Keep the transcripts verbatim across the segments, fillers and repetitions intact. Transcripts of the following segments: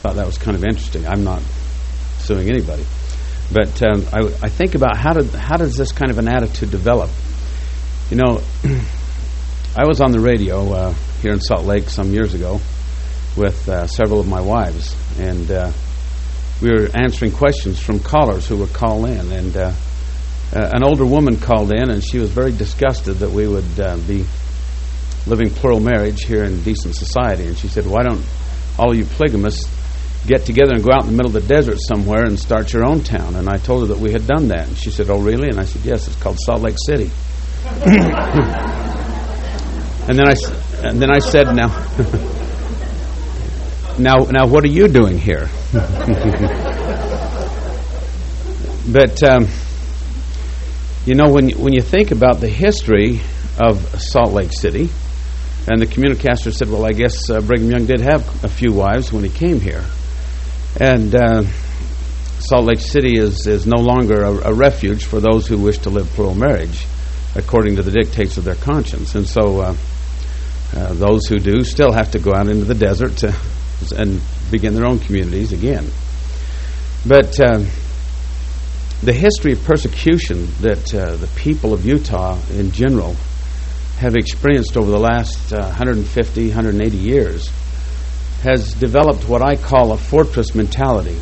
thought that was kind of interesting. I'm not suing anybody. But um, I, I think about how did how does this kind of an attitude develop? You know, I was on the radio uh, here in Salt Lake some years ago with uh, several of my wives, and uh, we were answering questions from callers who would call in. And uh, uh, an older woman called in, and she was very disgusted that we would uh, be living plural marriage here in decent society. And she said, "Why don't all of you polygamists get together and go out in the middle of the desert somewhere and start your own town?" And I told her that we had done that. And she said, "Oh, really?" And I said, "Yes, it's called Salt Lake City." and then I, and then I said, "Now, now, now, what are you doing here?" But um, you know, when when you think about the history of Salt Lake City, and the communicaster said, "Well, I guess uh, Brigham Young did have a few wives when he came here." And uh, Salt Lake City is, is no longer a, a refuge for those who wish to live plural marriage according to the dictates of their conscience. And so uh, uh, those who do still have to go out into the desert to, and begin their own communities again. But uh, the history of persecution that uh, the people of Utah in general have experienced over the last uh, one hundred fifty, one hundred eighty years has developed what I call a fortress mentality.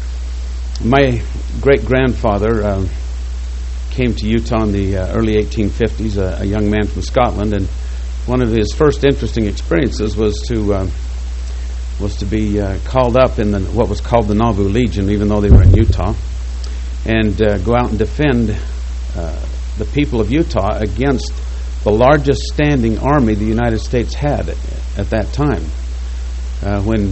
My great-grandfather uh, came to Utah in the uh, early eighteen fifties, a, a young man from Scotland, and one of his first interesting experiences was to uh, was to be uh, called up in the what was called the Nauvoo Legion, even though they were in Utah, and uh, go out and defend uh, the people of Utah against the largest standing army the United States had at, at that time. Uh, when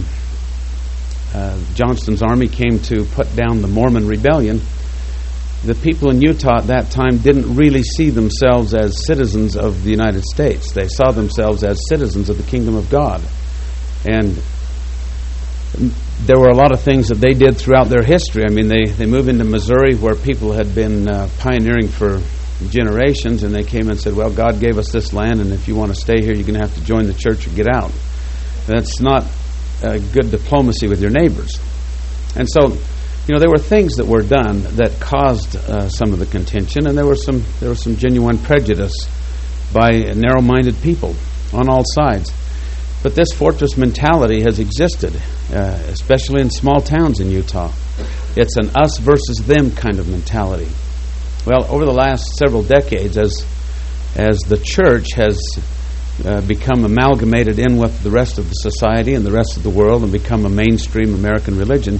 uh, Johnston's army came to put down the Mormon rebellion, the people in Utah at that time didn't really see themselves as citizens of the United States. They saw themselves as citizens of the kingdom of God. And there were a lot of things that they did throughout their history. I mean, they, they moved into Missouri where people had been uh, pioneering for generations, and they came and said, "Well, God gave us this land, and if you want to stay here, you're going to have to join the church or get out." That's not uh, good diplomacy with your neighbors. And so, you know, there were things that were done that caused uh, some of the contention, and there were some there was some genuine prejudice by narrow-minded people on all sides. But this fortress mentality has existed, uh, especially in small towns in Utah. It's an us versus them kind of mentality. Well, over the last several decades, as as the church has uh, become amalgamated in with the rest of the society and the rest of the world and become a mainstream American religion,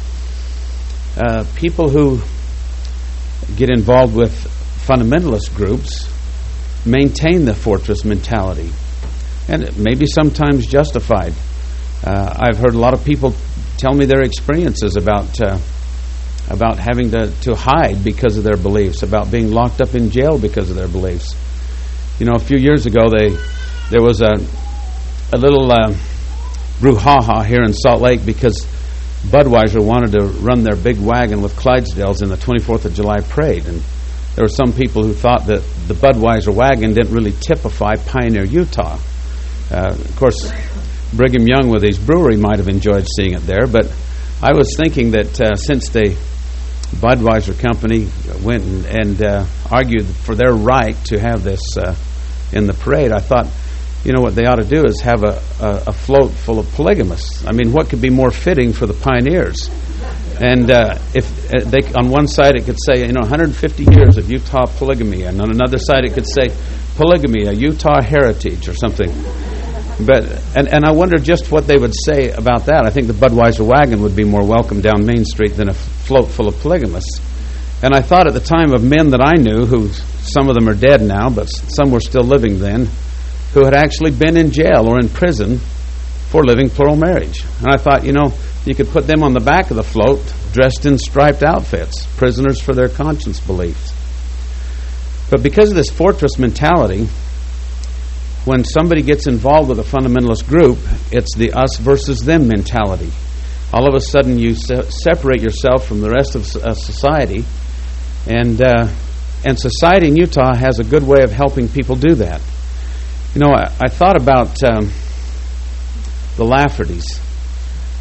uh, people who get involved with fundamentalist groups maintain the fortress mentality, and it may be sometimes justified. Uh, I've heard a lot of people tell me their experiences about uh, about having to, to hide because of their beliefs, about being locked up in jail because of their beliefs. You know, a few years ago, they there was a a little uh, brouhaha here in Salt Lake because Budweiser wanted to run their big wagon with Clydesdales in the twenty-fourth of July parade, and there were some people who thought that the Budweiser wagon didn't really typify Pioneer, Utah. Uh, of course, Brigham Young with his brewery might have enjoyed seeing it there, but I was thinking that uh, since they Budweiser company went and, and uh, argued for their right to have this uh, in the parade, I thought, you know, what they ought to do is have a, a, a float full of polygamists. I mean, what could be more fitting for the pioneers? And uh, if uh, they, on one side it could say, you know, one hundred fifty years of Utah polygamy, and on another side it could say polygamy, a Utah heritage or something. But and, and I wonder just what they would say about that. I think the Budweiser wagon would be more welcome down Main Street than a float full of polygamists. And I thought at the time of men that I knew, who some of them are dead now, but some were still living then, who had actually been in jail or in prison for living plural marriage. And I thought, you know, you could put them on the back of the float dressed in striped outfits, prisoners for their conscience beliefs. But because of this fortress mentality, when somebody gets involved with a fundamentalist group, it's the us versus them mentality. All of a sudden you se- separate yourself from the rest of uh, society, and uh, and society in Utah has a good way of helping people do that. You know, I, I thought about um, the Laffertys.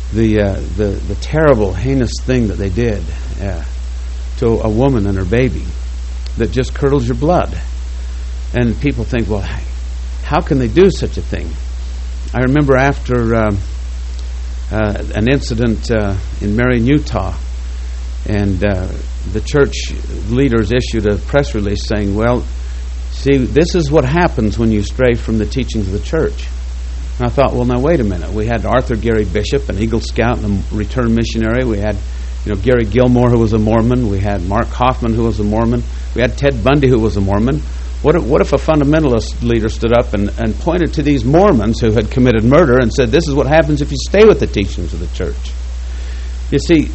the uh, the the terrible, heinous thing that they did uh, to a woman and her baby that just curdles your blood. And people think, well, how can they do such a thing? I remember after um, uh, an incident uh, in Marion, Utah, and uh, the church leaders issued a press release saying, well, see, this is what happens when you stray from the teachings of the church. And I thought, well, now wait a minute. We had Arthur Gary Bishop, an Eagle Scout and a returned missionary. We had, you know, Gary Gilmore, who was a Mormon. We had Mark Hoffman, who was a Mormon. We had Ted Bundy, who was a Mormon. What if, what if a fundamentalist leader stood up and, and pointed to these Mormons who had committed murder and said, this is what happens if you stay with the teachings of the church? You see,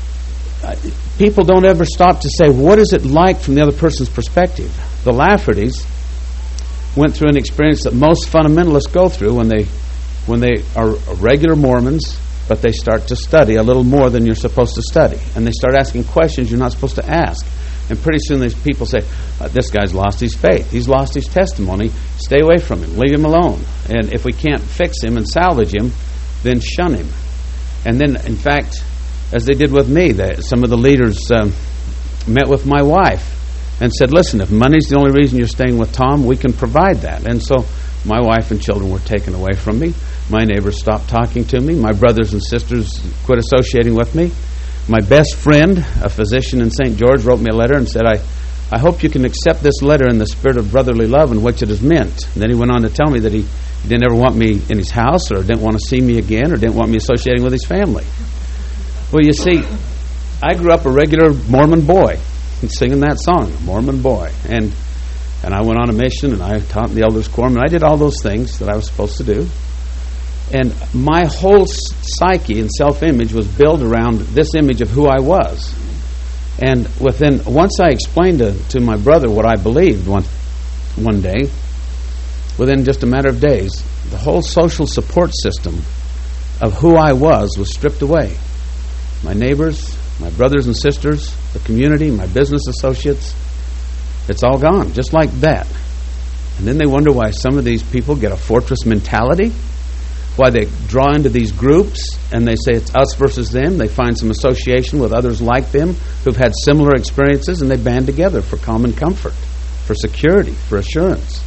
people don't ever stop to say, what is it like from the other person's perspective? The Laffertys went through an experience that most fundamentalists go through when they when they are regular Mormons, but they start to study a little more than you're supposed to study. And they start asking questions you're not supposed to ask. And pretty soon these people say, uh, this guy's lost his faith. He's lost his testimony. Stay away from him. Leave him alone. And if we can't fix him and salvage him, then shun him. And then, in fact, as they did with me, they, some of the leaders um, met with my wife and said, listen, if money's the only reason you're staying with Tom, we can provide that. And so my wife and children were taken away from me. My neighbors stopped talking to me. My brothers and sisters quit associating with me. My best friend, a physician in Saint George, wrote me a letter and said, I, I hope you can accept this letter in the spirit of brotherly love in which it is meant. And then he went on to tell me that he, he didn't ever want me in his house or didn't want to see me again or didn't want me associating with his family. Well, you see, I grew up a regular Mormon boy singing that song, Mormon boy. And and I went on a mission and I taught in the elders' quorum and I did all those things that I was supposed to do. And my whole psyche and self-image was built around this image of who I was. And within, once I explained to, to my brother what I believed one, one day, within just a matter of days, the whole social support system of who I was was stripped away. My neighbors, my brothers and sisters, the community, my business associates, it's all gone, just like that. And then they wonder why some of these people get a fortress mentality, why they draw into these groups and they say it's us versus them. They find some association with others like them who've had similar experiences and they band together for common comfort, for security, for assurance.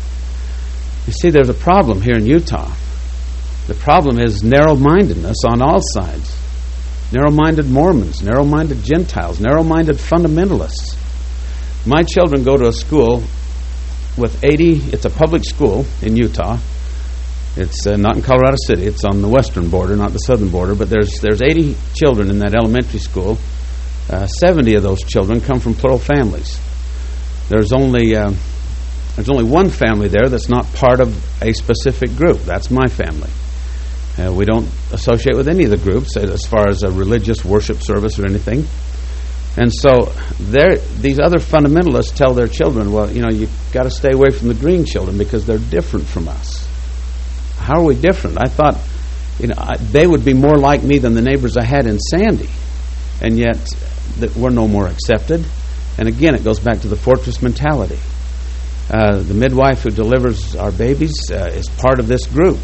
You see, there's a problem here in Utah. The problem is narrow-mindedness on all sides. Narrow-minded Mormons, narrow-minded Gentiles, narrow-minded fundamentalists. My children go to a school with eighty, it's a public school in Utah. It's uh, not in Colorado City. It's on the western border, not the southern border. But there's there's eighty children in that elementary school. Uh, seventy of those children come from plural families. There's only uh, there's only one family there that's not part of a specific group. That's my family. Uh, we don't associate with any of the groups as far as a religious worship service or anything. And so these other fundamentalists tell their children, well, you know, you've got to stay away from the green children because they're different from us. How are we different? I thought, you know, I, they would be more like me than the neighbors I had in Sandy, and yet that we're no more accepted. And again, it goes back to the fortress mentality. Uh, the midwife who delivers our babies uh, is part of this group,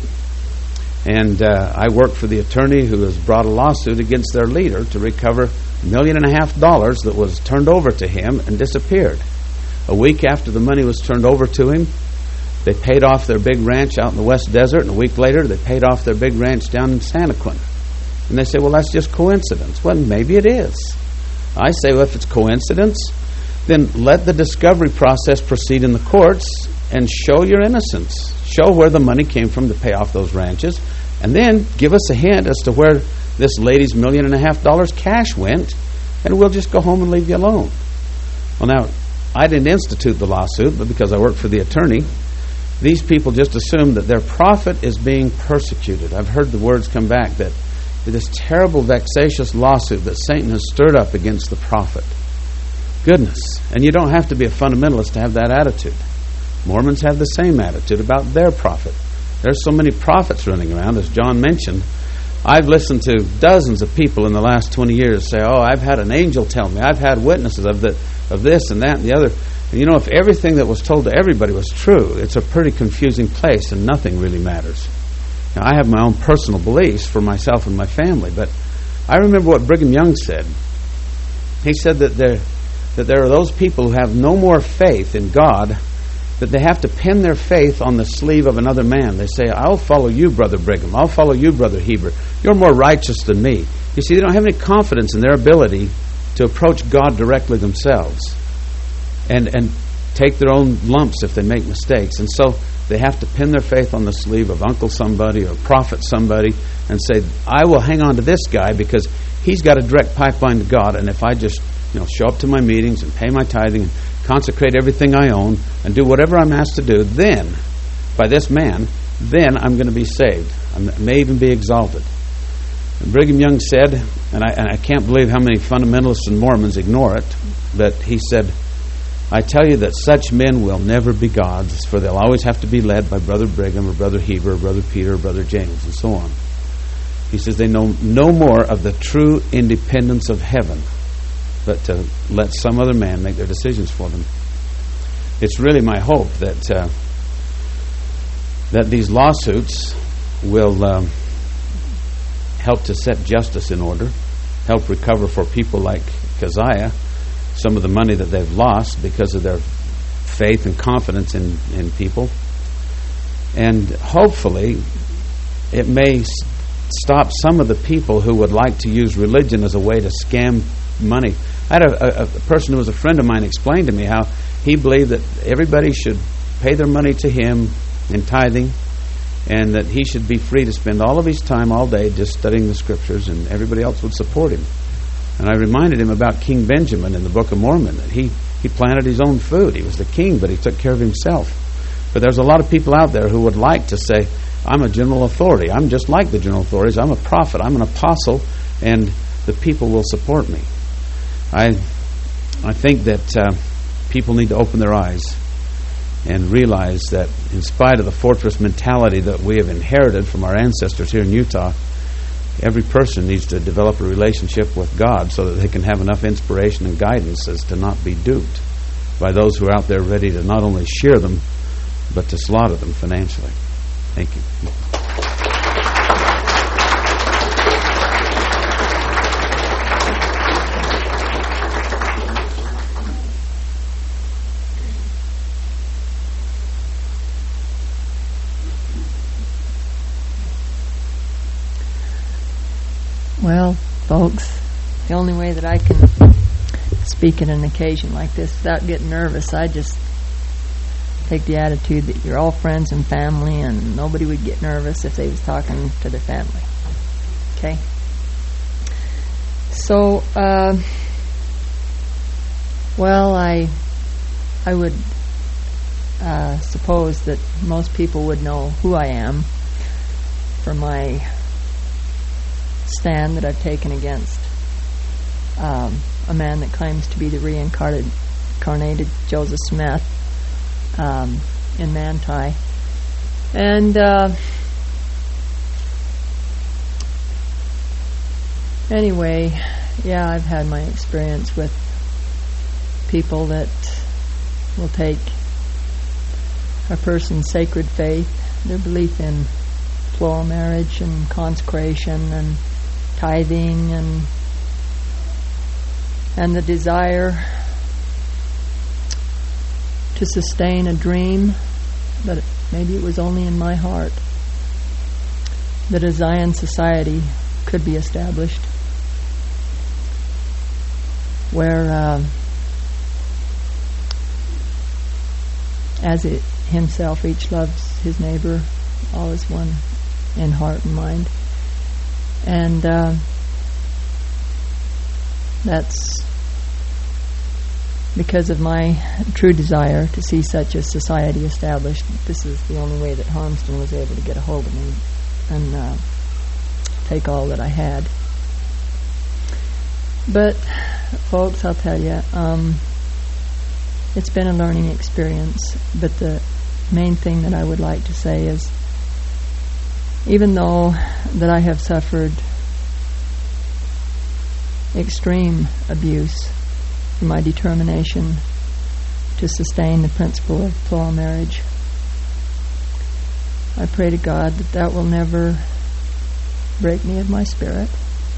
and uh, I work for the attorney who has brought a lawsuit against their leader to recover a million and a half dollars that was turned over to him and disappeared. A week after the money was turned over to him, they paid off their big ranch out in the West Desert, and a week later they paid off their big ranch down in Santaquin. And they say, well, that's just coincidence. Well, maybe it is. I say, well, if it's coincidence, then let the discovery process proceed in the courts and show your innocence. Show where the money came from to pay off those ranches, and then give us a hint as to where this lady's million and a half dollars cash went, and we'll just go home and leave you alone. Well, now, I didn't institute the lawsuit, but because I work for the attorney, these people just assume that their prophet is being persecuted. I've heard the words come back that this terrible, vexatious lawsuit that Satan has stirred up against the prophet. Goodness. And you don't have to be a fundamentalist to have that attitude. Mormons have the same attitude about their prophet. There's so many prophets running around, as John mentioned. I've listened to dozens of people in the last twenty years say, oh, I've had an angel tell me. I've had witnesses of the, of this and that and the other. And you know, if everything that was told to everybody was true, it's a pretty confusing place and nothing really matters. Now, I have my own personal beliefs for myself and my family, but I remember what Brigham Young said. He said that there, that there are those people who have no more faith in God, that they have to pin their faith on the sleeve of another man. They say, I'll follow you, Brother Brigham. I'll follow you, Brother Heber. You're more righteous than me. You see, they don't have any confidence in their ability to approach God directly themselves and and take their own lumps if they make mistakes. And so they have to pin their faith on the sleeve of Uncle somebody or Prophet somebody and say, I will hang on to this guy because he's got a direct pipeline to God, and if I just you know show up to my meetings and pay my tithing and consecrate everything I own and do whatever I'm asked to do, then, by this man, then I'm going to be saved. I may even be exalted. And Brigham Young said, and I, and I can't believe how many fundamentalists and Mormons ignore it, but he said, I tell you that such men will never be gods, for they'll always have to be led by Brother Brigham or Brother Heber or Brother Peter or Brother James and so on. He says they know no more of the true independence of heaven, but to let some other man make their decisions for them. It's really my hope that uh, that these lawsuits will um, help to set justice in order, help recover for people like Keziah some of the money that they've lost because of their faith and confidence in, in people. And hopefully it may s- stop some of the people who would like to use religion as a way to scam money. I had a, a, a person who was a friend of mine explain to me how he believed that everybody should pay their money to him in tithing, and that he should be free to spend all of his time all day just studying the Scriptures, and everybody else would support him. And I reminded him about King Benjamin in the Book of Mormon, that he, he planted his own food. He was the king, but he took care of himself. But there's a lot of people out there who would like to say, I'm a general authority. I'm just like the general authorities. I'm a prophet. I'm an apostle, and the people will support me. I I think that uh, people need to open their eyes and realize that in spite of the fortress mentality that we have inherited from our ancestors here in Utah, every person needs to develop a relationship with God so that they can have enough inspiration and guidance as to not be duped by those who are out there ready to not only shear them, but to slaughter them financially. Thank you. Well, folks, the only way that I can speak at an occasion like this without getting nervous, I just take the attitude that you're all friends and family, and nobody would get nervous if they was talking to their family. Okay? So, uh, well, I I would uh, suppose that most people would know who I am for my stand that I've taken against um, a man that claims to be the reincarnated Joseph Smith um, in Manti. And uh, anyway, yeah, I've had my experience with people that will take a person's sacred faith, their belief in plural marriage and consecration and tithing and and the desire to sustain a dream, but maybe it was only in my heart, that a Zion society could be established where uh, as it himself each loves his neighbor, all is one in heart and mind. And uh, that's because of my true desire to see such a society established. This is the only way that Harmston was able to get a hold of me and uh, take all that I had. But, folks, I'll tell you, um, it's been a learning experience. But the main thing that I would like to say is, even though that I have suffered extreme abuse for my determination to sustain the principle of plural marriage, I pray to God that that will never break me of my spirit.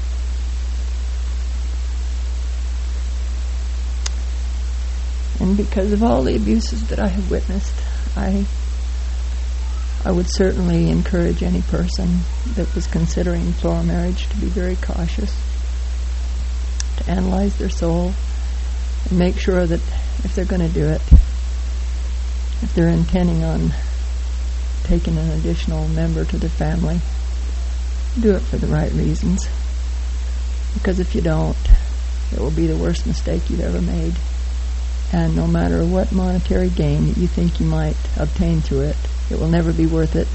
And because of all the abuses that I have witnessed, I I would certainly encourage any person that was considering plural marriage to be very cautious, to analyze their soul, and make sure that if they're going to do it, if they're intending on taking an additional member to their family, do it for the right reasons. Because if you don't, it will be the worst mistake you've ever made. And no matter what monetary gain that you think you might obtain through it, it will never be worth it.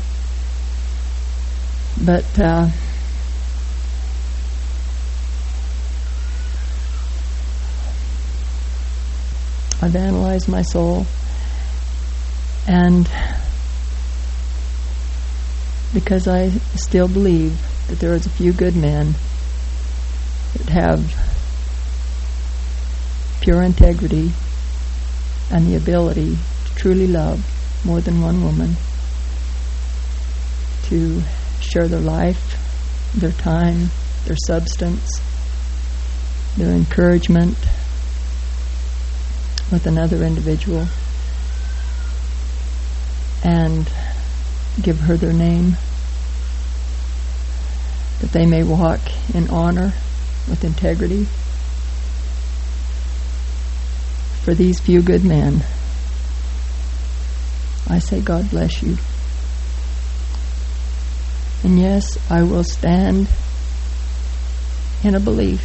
But uh, I've analyzed my soul, and because I still believe that there is a few good men that have pure integrity and the ability to truly love more than one woman, to share their life, their time, their substance, their encouragement with another individual, and give her their name, that they may walk in honor with integrity. For these few good men, I say God bless you. And yes, I will stand in a belief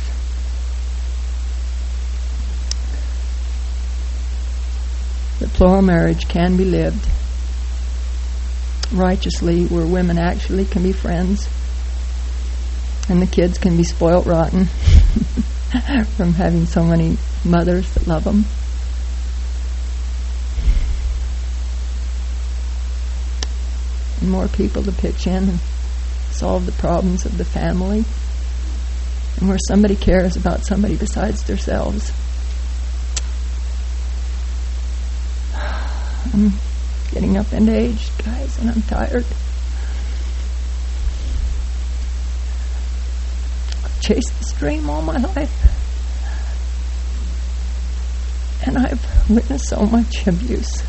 that plural marriage can be lived righteously, where women actually can be friends and the kids can be spoiled rotten from having so many mothers that love them. And more people to pitch in and solve the problems of the family, and where somebody cares about somebody besides themselves. I'm getting up in age, guys, and I'm tired. I've chased this dream all my life, and I've witnessed so much abuse.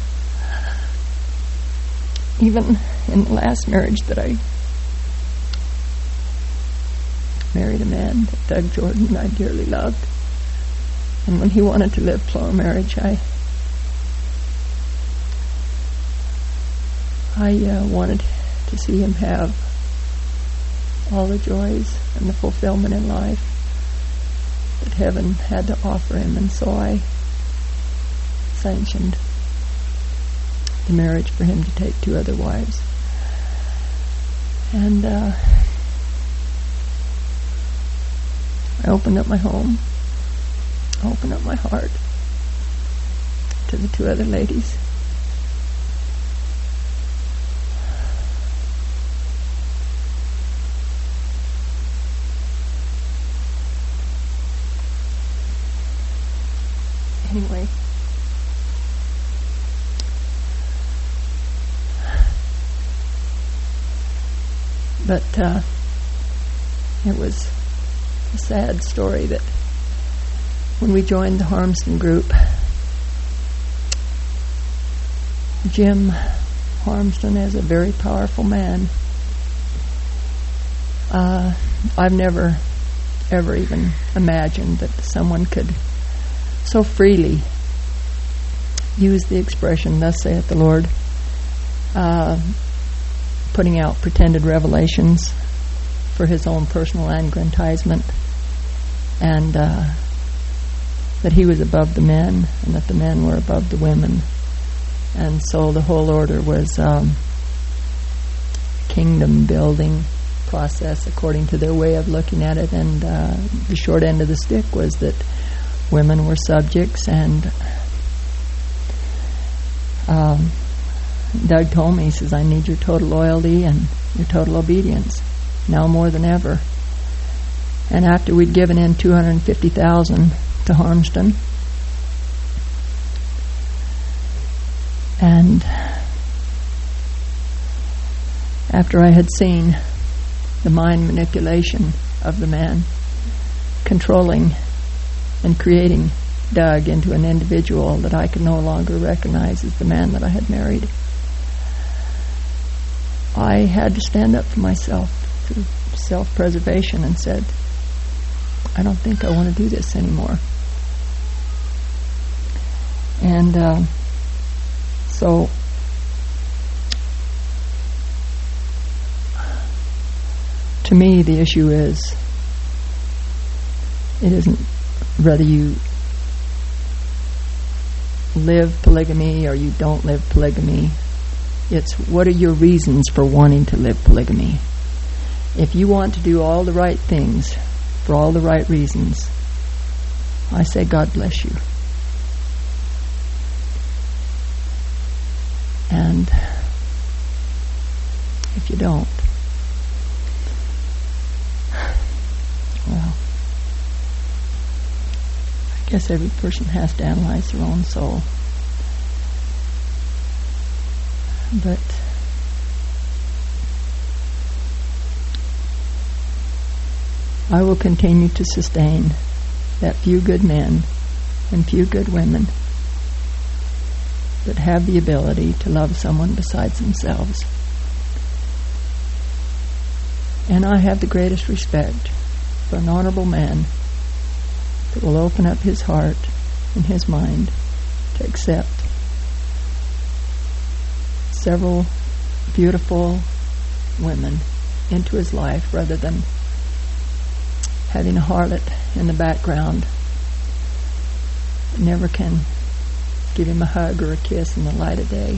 Even in the last marriage that I married a man, Doug Jordan, I dearly loved. And when he wanted to live plural marriage, I I uh, wanted to see him have all the joys and the fulfillment in life that heaven had to offer him. And so I sanctioned the marriage for him to take two other wives. And uh, I opened up my home, I opened up my heart to the two other ladies. Anyway, but uh, it was a sad story that when we joined the Harmston group, Jim Harmston is a very powerful man. Uh, I've never, ever even imagined that someone could so freely use the expression, "Thus saith the Lord," uh, putting out pretended revelations for his own personal aggrandizement, and uh, that he was above the men and that the men were above the women. And so the whole order was um, kingdom building process according to their way of looking at it, and uh, the short end of the stick was that women were subjects. And um, Doug told me, he says, "I need your total loyalty and your total obedience now more than ever." And after we'd given in two hundred fifty thousand to Harmston, and after I had seen the mind manipulation of the man controlling and creating Doug into an individual that I could no longer recognize as the man that I had married, I had to stand up for myself through self-preservation and said, I don't think I want to do this anymore. And uh, so to me the issue is, it isn't whether you live polygamy or you don't live polygamy. It's what are your reasons for wanting to live polygamy. If you want to do all the right things for all the right reasons, I say God bless you. And if you don't, well, I guess every person has to analyze their own soul. But I will continue to sustain that few good men and few good women that have the ability to love someone besides themselves. And I have the greatest respect for an honorable man that will open up his heart and his mind to accept several beautiful women into his life rather than having a harlot in the background that never can give him a hug or a kiss in the light of day.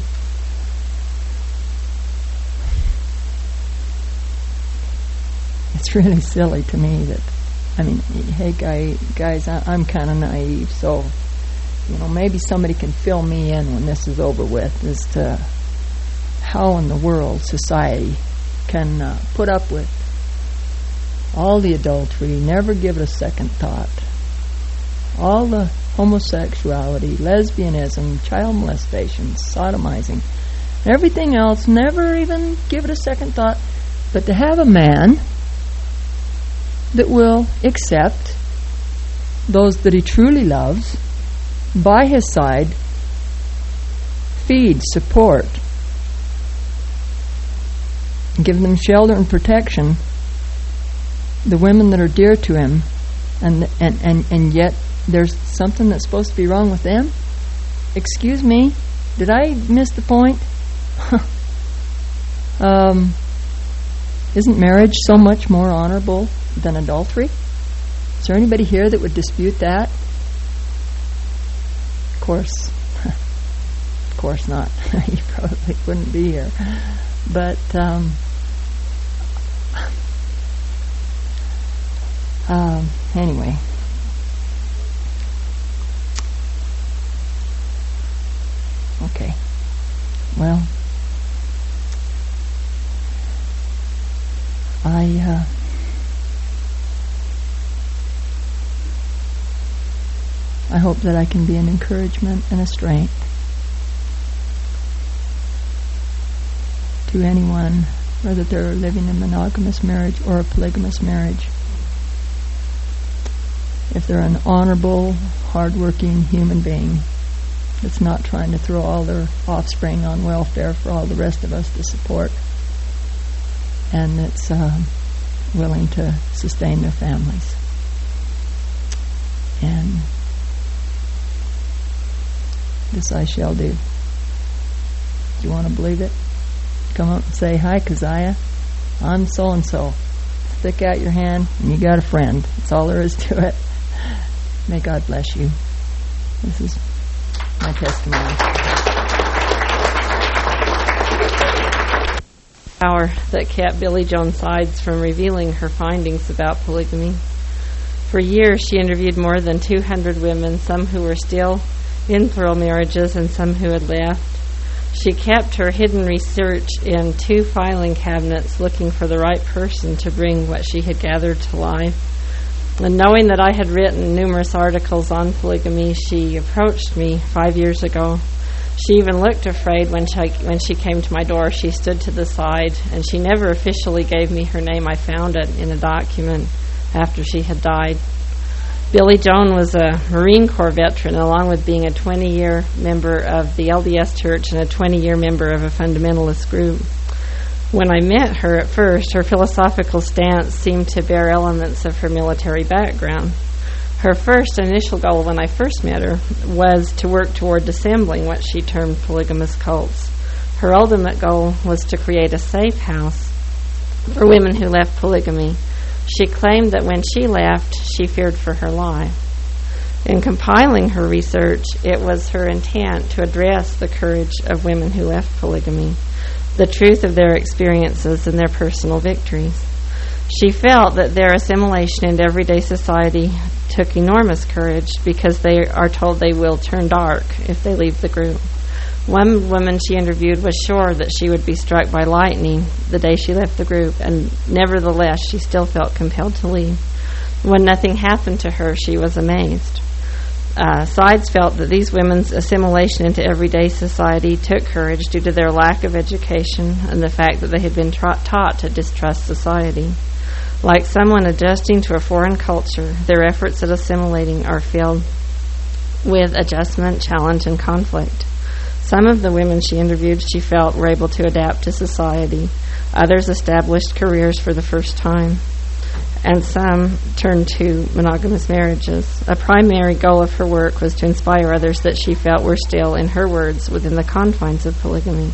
It's really silly to me that, I mean, hey guy, guys, I, I'm kind of naive, so, you know, maybe somebody can fill me in when this is over with as to how in the world society can uh, put up with all the adultery, never give it a second thought, all the homosexuality, lesbianism, child molestation, sodomizing, everything else, never even give it a second thought, but to have a man that will accept those that he truly loves by his side, feed, support, give them shelter and protection, the women that are dear to him, and and, and, and yet there's something that's supposed to be wrong with them? Excuse me, did I miss the point? um, isn't marriage so much more honorable than adultery? Is there anybody here that would dispute that? Of course. Of course not. You probably wouldn't be here. But um, um, anyway, okay. Well, I uh, I hope that I can be an encouragement and a strength to anyone, whether they're living a monogamous marriage or a polygamous marriage. If they're an honorable, hard-working human being that's not trying to throw all their offspring on welfare for all the rest of us to support, and that's uh, willing to sustain their families. And this I shall do. Do you want to believe it? Come up and say, hi, Keziah, I'm so-and-so. Stick out your hand, and you got a friend. That's all there is to it. May God bless you. This is my testimony. Power that kept Billy Joan Sides from revealing her findings about polygamy. For years, she interviewed more than two hundred women, some who were still in plural marriages and some who had left. She kept her hidden research in two filing cabinets, looking for the right person to bring what she had gathered to life. And knowing that I had written numerous articles on polygamy, she approached me five years ago She even looked afraid when she, when she came to my door. She stood to the side, and she never officially gave me her name. I found it in a document after she had died. Billy Joan was a Marine Corps veteran, along with being a twenty-year member of the L D S Church and a twenty-year member of a fundamentalist group. When I met her at first, her philosophical stance seemed to bear elements of her military background. Her first initial goal when I first met her was to work toward dissembling what she termed polygamous cults. Her ultimate goal was to create a safe house for women who left polygamy. She claimed that when she left, she feared for her life. In compiling her research, it was her intent to address the courage of women who left polygamy, the truth of their experiences and their personal victories. She felt that their assimilation into everyday society took enormous courage because they are told they will turn dark if they leave the group. One woman she interviewed was sure that she would be struck by lightning the day she left the group, and nevertheless she still felt compelled to leave. When nothing happened to her, she was amazed. Uh, Sides felt that these women's assimilation into everyday society took courage due to their lack of education and the fact that they had been tra- taught to distrust society. Like someone adjusting to a foreign culture, their efforts at assimilating are filled with adjustment, challenge, and conflict. Some of the women she interviewed, she felt, were able to adapt to society. Others established careers for the first time. And some turned to monogamous marriages. A primary goal of her work was to inspire others that she felt were still, in her words, within the confines of polygamy.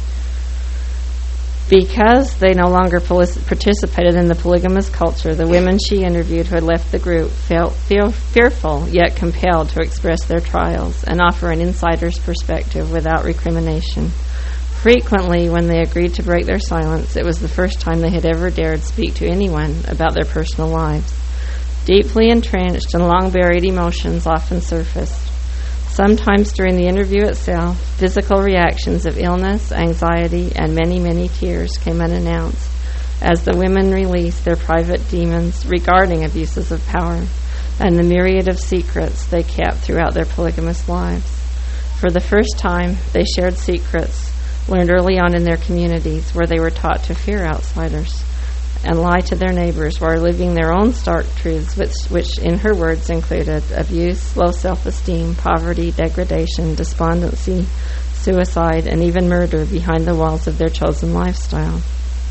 Because they no longer participated in the polygamous culture, the women she interviewed who had left the group felt feel fearful yet compelled to express their trials and offer an insider's perspective without recrimination. Frequently, when they agreed to break their silence, it was the first time they had ever dared speak to anyone about their personal lives. Deeply entrenched and long-buried emotions often surfaced. Sometimes during the interview itself, physical reactions of illness, anxiety, and many, many tears came unannounced as the women released their private demons regarding abuses of power and the myriad of secrets they kept throughout their polygamous lives. For the first time, they shared secrets learned early on in their communities where they were taught to fear outsiders and lie to their neighbors while living their own stark truths, which, which in her words included abuse, low self-esteem, poverty, degradation, despondency, suicide, and even murder behind the walls of their chosen lifestyle.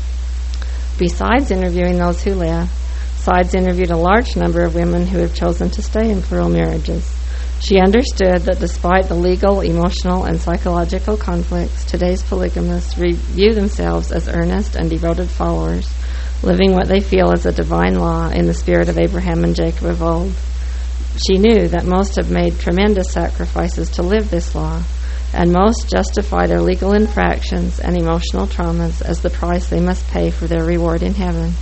Besides interviewing those who left, Sides interviewed a large number of women who have chosen to stay in plural marriages. She understood that despite the legal, emotional, and psychological conflicts, today's polygamists view themselves as earnest and devoted followers, living what they feel is a divine law in the spirit of Abraham and Jacob of old. She knew that most have made tremendous sacrifices to live this law, and most justify their legal infractions and emotional traumas as the price they must pay for their reward in heaven.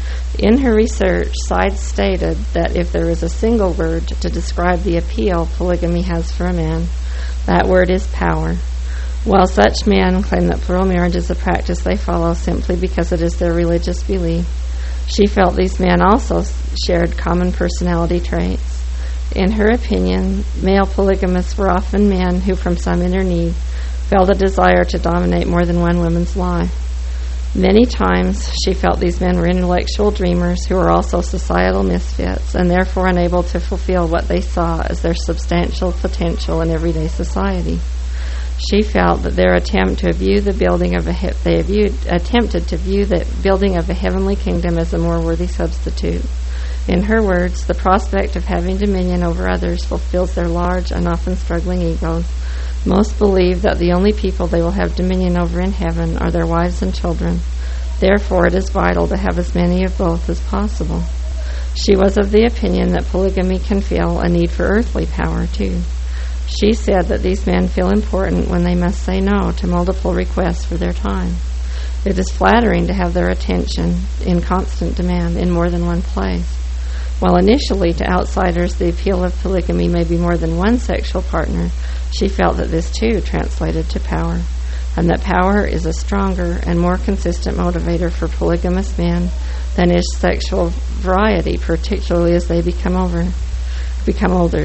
In her research, Sides stated that if there is a single word to describe the appeal polygamy has for a man, that word is power. While such men claim that plural marriage is a practice they follow simply because it is their religious belief, she felt these men also shared common personality traits. In her opinion, male polygamists were often men who, from some inner need, felt a desire to dominate more than one woman's life. Many times, she felt these men were intellectual dreamers who were also societal misfits and therefore unable to fulfill what they saw as their substantial potential in everyday society. She felt that their attempt to view the building of a he- they viewed, attempted to view the building of a heavenly kingdom as a more worthy substitute. In her words, the prospect of having dominion over others fulfills their large and often struggling egos. Most believe that the only people they will have dominion over in heaven are their wives and children. Therefore, it is vital to have as many of both as possible. She was of the opinion that polygamy can feel a need for earthly power, too. She said that these men feel important when they must say no to multiple requests for their time. It is flattering to have their attention in constant demand in more than one place. While initially to outsiders the appeal of polygamy may be more than one sexual partner, she felt that this too translated to power, and that power is a stronger and more consistent motivator for polygamous men than is sexual variety, particularly as they become over, become older.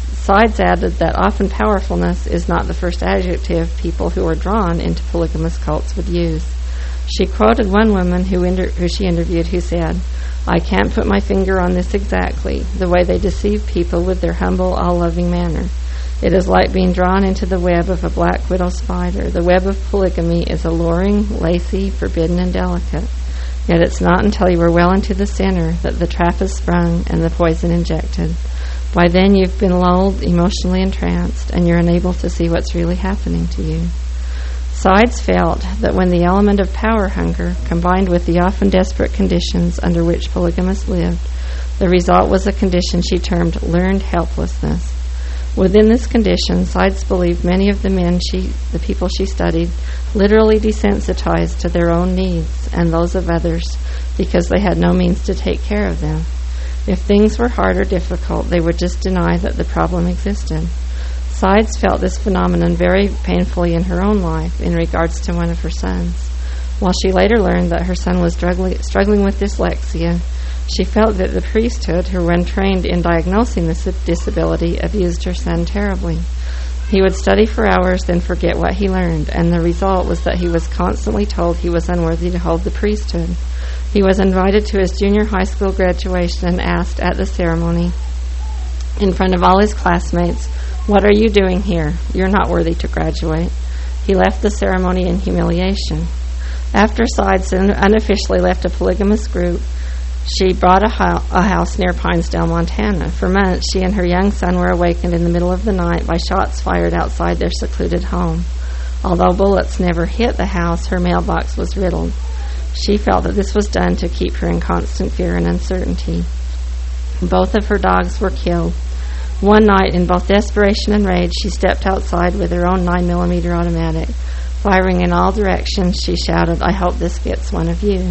Sides added that often powerfulness is not the first adjective people who are drawn into polygamous cults would use. She quoted one woman who, inter- who she interviewed who said, "I can't put my finger on this exactly, the way they deceive people with their humble, all-loving manner. It is like being drawn into the web of a black widow spider. The web of polygamy is alluring, lacy, forbidden, and delicate. Yet it's not until you are well into the center that the trap is sprung and the poison injected. By then you've been lulled, emotionally entranced, and you're unable to see what's really happening to you." Sides felt that when the element of power hunger combined with the often desperate conditions under which polygamists lived, the result was a condition she termed learned helplessness. Within this condition, Sides believed many of the men she, the people she studied, literally desensitized to their own needs and those of others because they had no means to take care of them. If things were hard or difficult, they would just deny that the problem existed. Sides felt this phenomenon very painfully in her own life in regards to one of her sons. While she later learned that her son was struggling, struggling with dyslexia, she felt that the priesthood, who were untrained in diagnosing this disability, abused her son terribly. He would study for hours, then forget what he learned, and the result was that he was constantly told he was unworthy to hold the priesthood. He was invited to his junior high school graduation and asked at the ceremony, in front of all his classmates, "What are you doing here? You're not worthy to graduate." He left the ceremony in humiliation. After Sides unofficially left a polygamous group, she bought a, ho- a house near Pinesdale, Montana. For months, she and her young son were awakened in the middle of the night by shots fired outside their secluded home. Although bullets never hit the house, her mailbox was riddled. She felt that this was done to keep her in constant fear and uncertainty. Both of her dogs were killed. One night, in both desperation and rage, she stepped outside with her own nine millimeter automatic. Firing in all directions, she shouted, "I hope this gets one of you."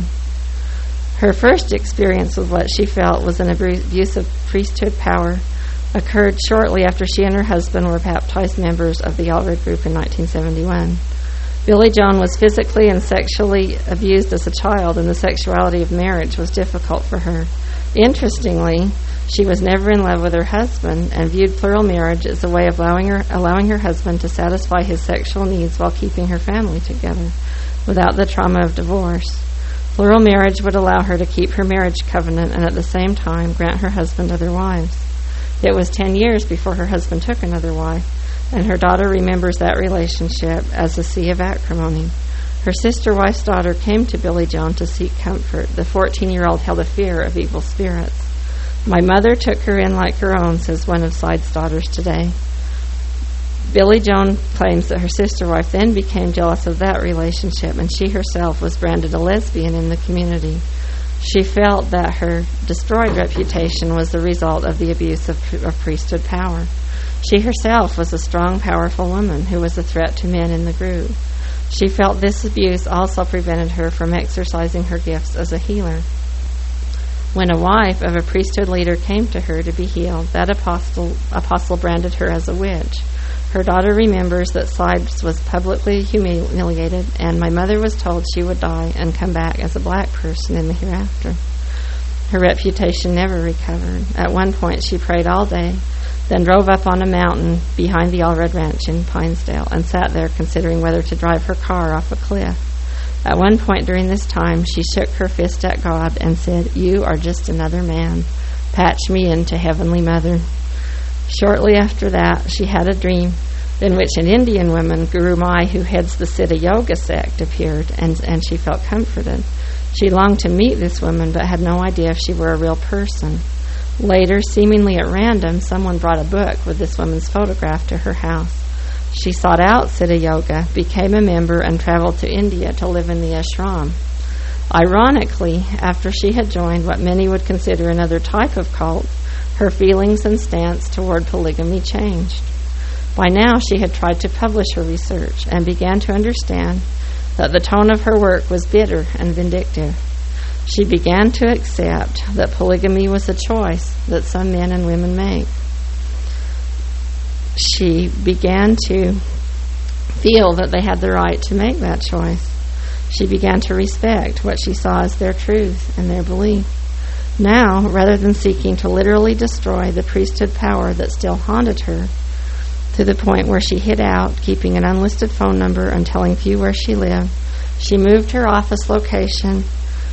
Her first experience with what she felt was an abuse of priesthood power occurred shortly after she and her husband were baptized members of the Allred Group in nineteen seventy-one. Billy Joan was physically and sexually abused as a child, and the sexuality of marriage was difficult for her. Interestingly, she was never in love with her husband and viewed plural marriage as a way of allowing her, allowing her husband to satisfy his sexual needs while keeping her family together, without the trauma of divorce. Plural marriage would allow her to keep her marriage covenant and at the same time grant her husband other wives. It was ten years before her husband took another wife, and her daughter remembers that relationship as a sea of acrimony. Her sister wife's daughter came to Billy Joan to seek comfort. The fourteen-year-old held a fear of evil spirits. "My mother took her in like her own," says one of Sides' daughters today. Billy Joan claims that her sister wife then became jealous of that relationship, and she herself was branded a lesbian in the community. She felt that her destroyed reputation was the result of the abuse of, of priesthood power. She herself was a strong, powerful woman who was a threat to men in the group. She felt this abuse also prevented her from exercising her gifts as a healer. When a wife of a priesthood leader came to her to be healed, that apostle, apostle branded her as a witch. Her daughter remembers that Sides was publicly humiliated, and my mother was told she would die and come back as a black person in the hereafter. Her reputation never recovered. At one point, she prayed all day, then drove up on a mountain behind the Allred Ranch in Pinesdale and sat there considering whether to drive her car off a cliff. At one point during this time, she shook her fist at God and said, "You are just another man. Patch me into Heavenly Mother." Shortly after that, she had a dream in which an Indian woman, Guru Mai, who heads the Siddha Yoga sect, appeared, and, and she felt comforted. She longed to meet this woman, but had no idea if she were a real person. Later, seemingly at random, someone brought a book with this woman's photograph to her house. She sought out Siddha Yoga, became a member, and traveled to India to live in the ashram. Ironically, after she had joined what many would consider another type of cult, her feelings and stance toward polygamy changed. By now, she had tried to publish her research and began to understand that the tone of her work was bitter and vindictive. She began to accept that polygamy was a choice that some men and women make. She began to feel that they had the right to make that choice. She began to respect what she saw as their truth and their belief. Now, rather than seeking to literally destroy the priesthood power that still haunted her, to the point where she hid out, keeping an unlisted phone number and telling few where she lived, she moved her office location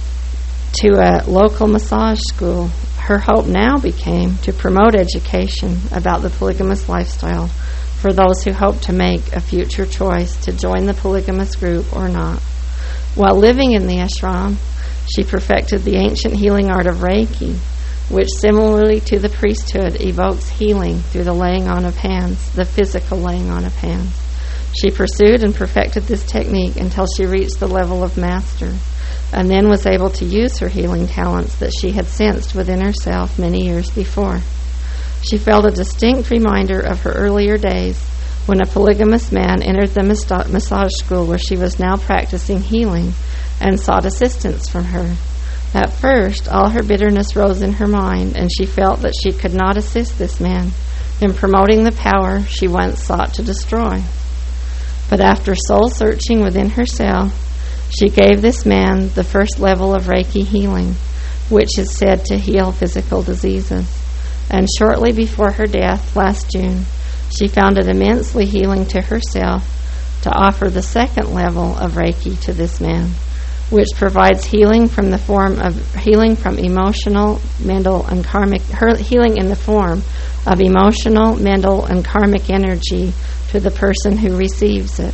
to a local massage school. Her hope now became to promote education about the polygamous lifestyle for those who hope to make a future choice to join the polygamous group or not. While living in the ashram, she perfected the ancient healing art of Reiki, which similarly to the priesthood evokes healing through the laying on of hands, the physical laying on of hands. She pursued and perfected this technique until she reached the level of master, and then was able to use her healing talents that she had sensed within herself many years before. She felt a distinct reminder of her earlier days when a polygamous man entered the massage school where she was now practicing healing and sought assistance from her. At first, all her bitterness rose in her mind, and she felt that she could not assist this man in promoting the power she once sought to destroy. But after soul-searching within herself, she gave this man the first level of Reiki healing, which is said to heal physical diseases. And shortly before her death last June, she found it immensely healing to herself to offer the second level of Reiki to this man, which provides healing from the form of healing from emotional, mental, and karmic her, healing in the form of emotional, mental, and karmic energy to the person who receives it.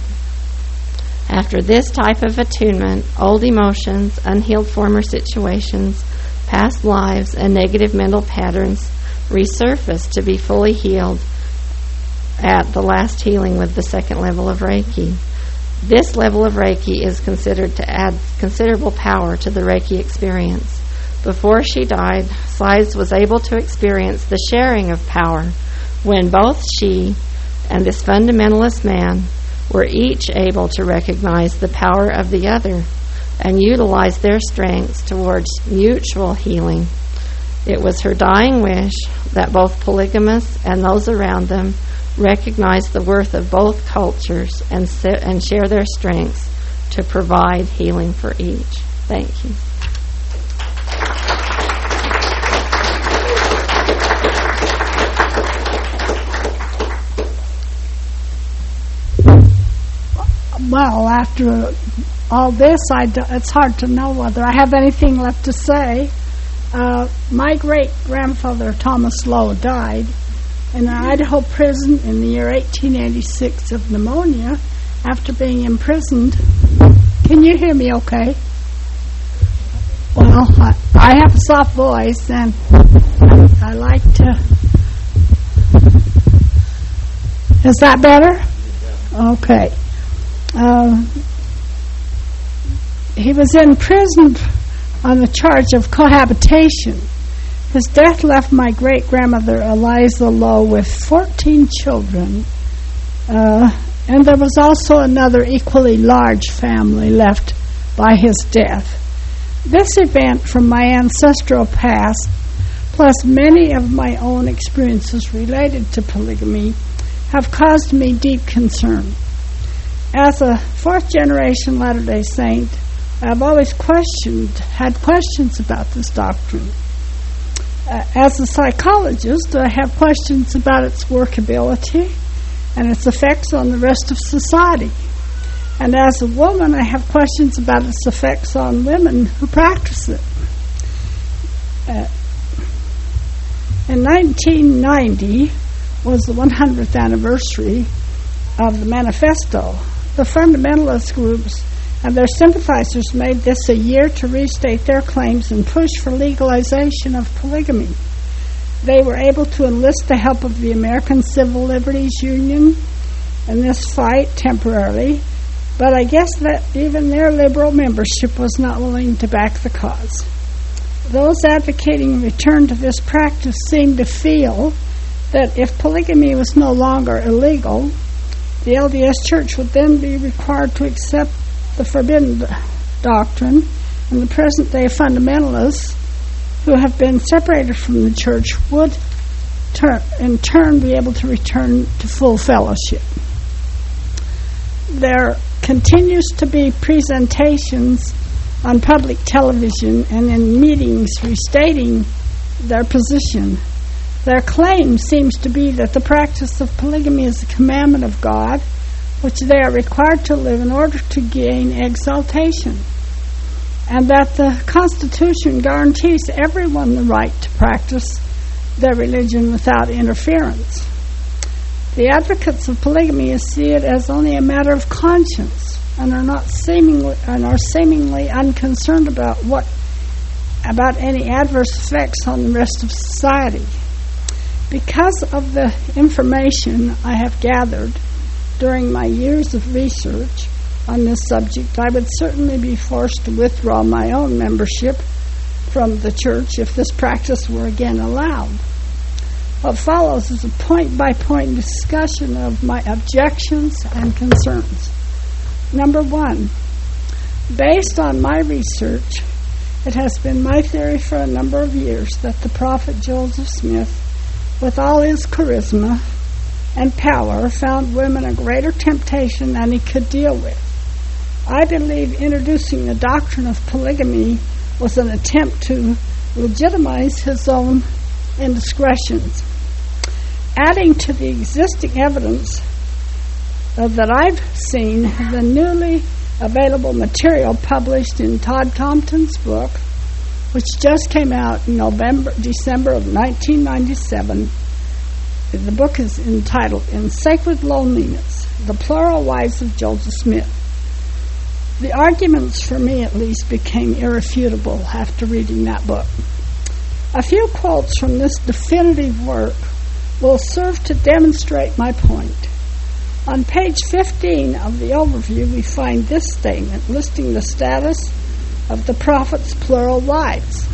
After this type of attunement, old emotions, unhealed former situations, past lives, and negative mental patterns resurface to be fully healed at the last healing with the second level of Reiki. This level of Reiki is considered to add considerable power to the Reiki experience. Before she died, Sides was able to experience the sharing of power when both she and this fundamentalist man were each able to recognize the power of the other and utilize their strengths towards mutual healing. It was her dying wish that both polygamists and those around them recognize the worth of both cultures and se- and share their strengths to provide healing for each. Thank you. Well, after all this, I do, it's hard to know whether I have anything left to say. Uh, my great-grandfather, Thomas Lowe, died in an Idaho prison in the year eighteen eighty-six of pneumonia after being imprisoned. Can you hear me okay? Well, I, I have a soft voice, and I, I like to... Is that better? Okay. Uh, he was imprisoned on the charge of cohabitation. His death left my great-grandmother Eliza Lowe with fourteen children, uh, and there was also another equally large family left by his death. This event from my ancestral past, plus many of my own experiences related to polygamy, have caused me deep concern. As a fourth-generation Latter-day Saint, I've always questioned, had questions about this doctrine. Uh, as a psychologist, I have questions about its workability and its effects on the rest of society. And as a woman, I have questions about its effects on women who practice it. Uh, in nineteen ninety was the one hundredth anniversary of the Manifesto. The fundamentalist groups and their sympathizers made this a year to restate their claims and push for legalization of polygamy. They were able to enlist the help of the American Civil Liberties Union in this fight temporarily, but I guess that even their liberal membership was not willing to back the cause. Those advocating return to this practice seem to feel that if polygamy was no longer illegal, the L D S Church would then be required to accept the forbidden doctrine, and the present-day fundamentalists who have been separated from the church would ter- in turn be able to return to full fellowship. There continues to be presentations on public television and in meetings restating their position. Their claim seems to be that the practice of polygamy is a commandment of God, which they are required to live in order to gain exaltation, and that the Constitution guarantees everyone the right to practice their religion without interference. The advocates of polygamy see it as only a matter of conscience and are not seemingly and are seemingly unconcerned about what about any adverse effects on the rest of society. Because of the information I have gathered during my years of research on this subject, I would certainly be forced to withdraw my own membership from the church if this practice were again allowed. What follows is a point-by-point discussion of my objections and concerns. Number one, based on my research, it has been my theory for a number of years that the prophet Joseph Smith, with all his charisma and power, found women a greater temptation than he could deal with. I believe introducing the doctrine of polygamy was an attempt to legitimize his own indiscretions. Adding to the existing evidence uh, that I've seen, the newly available material published in Todd Compton's book, which just came out in November, December of nineteen ninety-seven. The book is entitled In Sacred Loneliness, The Plural Wives of Joseph Smith. The arguments, for me at least, became irrefutable after reading that book. A few quotes from this definitive work will serve to demonstrate my point. On page fifteen of the overview, we find this statement listing the status of the prophet's plural wives.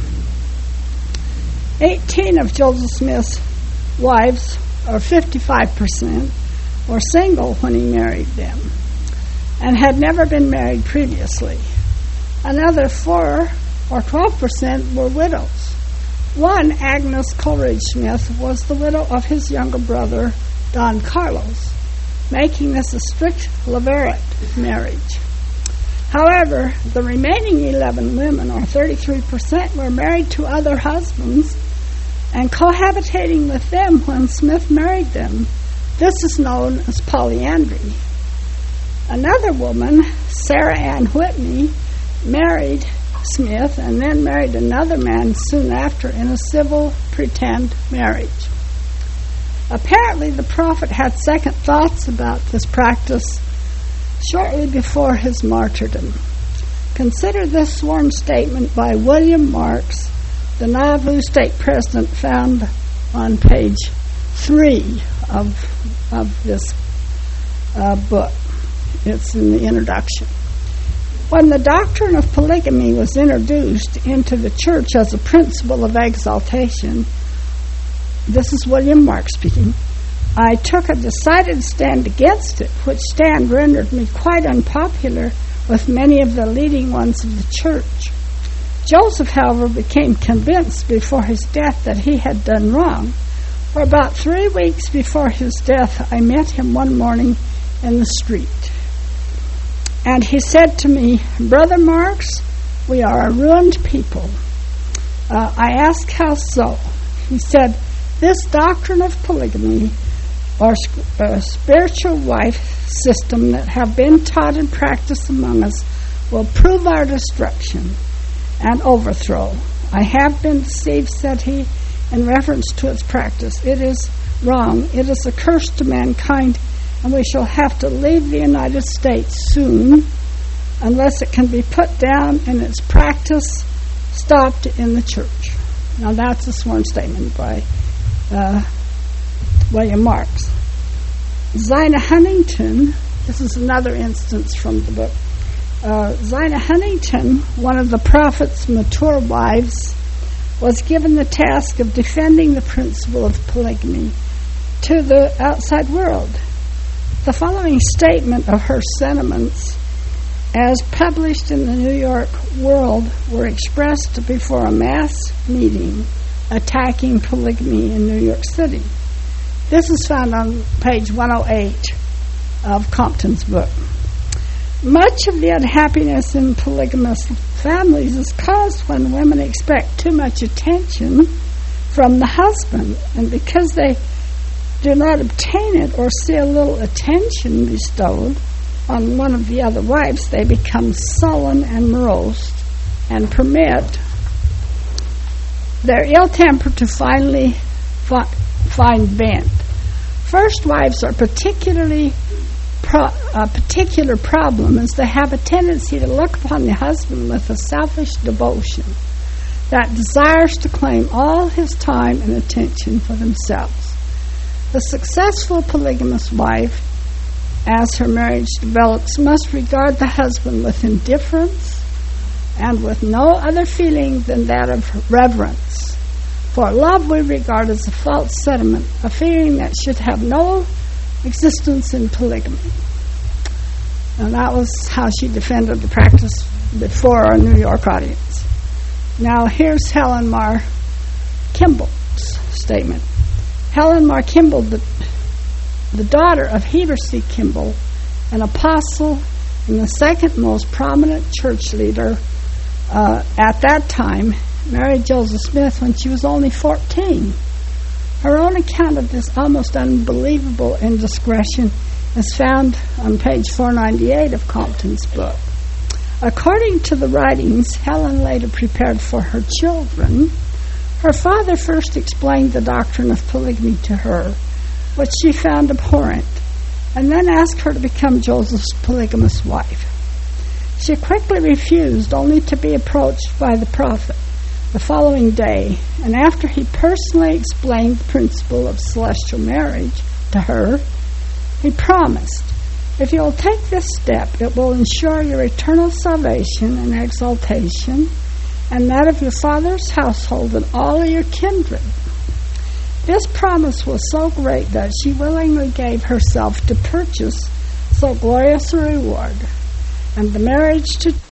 Eighteen of Joseph Smith's wives, or fifty-five percent, were single when he married them and had never been married previously. Another four, or twelve percent, were widows. One, Agnes Coleridge Smith, was the widow of his younger brother, Don Carlos, making this a strict levirate marriage. However, the remaining eleven women, or thirty-three percent, were married to other husbands and cohabitating with them when Smith married them. This is known as polyandry. Another woman, Sarah Ann Whitney, married Smith and then married another man soon after in a civil pretend marriage. Apparently, the prophet had second thoughts about this practice shortly before his martyrdom. Consider this sworn statement by William Marks, the Nauvoo state president, found on page three of, of this uh, book. It's in the introduction. When the doctrine of polygamy was introduced into the church as a principle of exaltation, this is William Marks speaking, I took a decided stand against it, which stand rendered me quite unpopular with many of the leading ones of the church. Joseph, however, became convinced before his death that he had done wrong. For about three weeks before his death, I met him one morning in the street. And he said to me, "Brother Marks, we are a ruined people." Uh, I asked, "How so?" He said, "This doctrine of polygamy, or uh, spiritual wife system that have been taught and practiced among us, will prove our destruction and overthrow. I have been deceived," said he, "in reference to its practice. It is wrong. It is a curse to mankind, and we shall have to leave the United States soon unless it can be put down and its practice stopped in the church." Now that's a sworn statement by uh, William Marks. Zina Huntington, this is another instance from the book. Uh, Zina Huntington, one of the prophet's mature wives, was given the task of defending the principle of polygamy to the outside world. The following statement of her sentiments, as published in the New York World, were expressed before a mass meeting attacking polygamy in New York City. This is found on page one oh eight of Compton's book. Much of the unhappiness in polygamous families is caused when women expect too much attention from the husband, and because they do not obtain it or see a little attention bestowed on one of the other wives, they become sullen and morose and permit their ill temper to finally fi- find vent. First wives are particularly pro- a particular problem, as they have a tendency to look upon the husband with a selfish devotion that desires to claim all his time and attention for themselves. The successful polygamous wife, as her marriage develops, must regard the husband with indifference and with no other feeling than that of reverence. For love we regard as a false sentiment, a feeling that should have no existence in polygamy. And that was how she defended the practice before our New York audience. Now here's Helen Mar Kimball's statement. Helen Mar Kimball, the, the daughter of Heber C. Kimball, an apostle and the second most prominent church leader uh, at that time, married Joseph Smith when she was only fourteen. Her own account of this almost unbelievable indiscretion is found on page four ninety-eight of Compton's book. According to the writings Helen later prepared for her children, her father first explained the doctrine of polygamy to her, which she found abhorrent, and then asked her to become Joseph's polygamous wife. She quickly refused, only to be approached by the prophet the following day, and after he personally explained the principle of celestial marriage to her, he promised, "If you will take this step, it will ensure your eternal salvation and exaltation, and that of your father's household and all of your kindred." This promise was so great that she willingly gave herself to purchase so glorious a reward, and the marriage to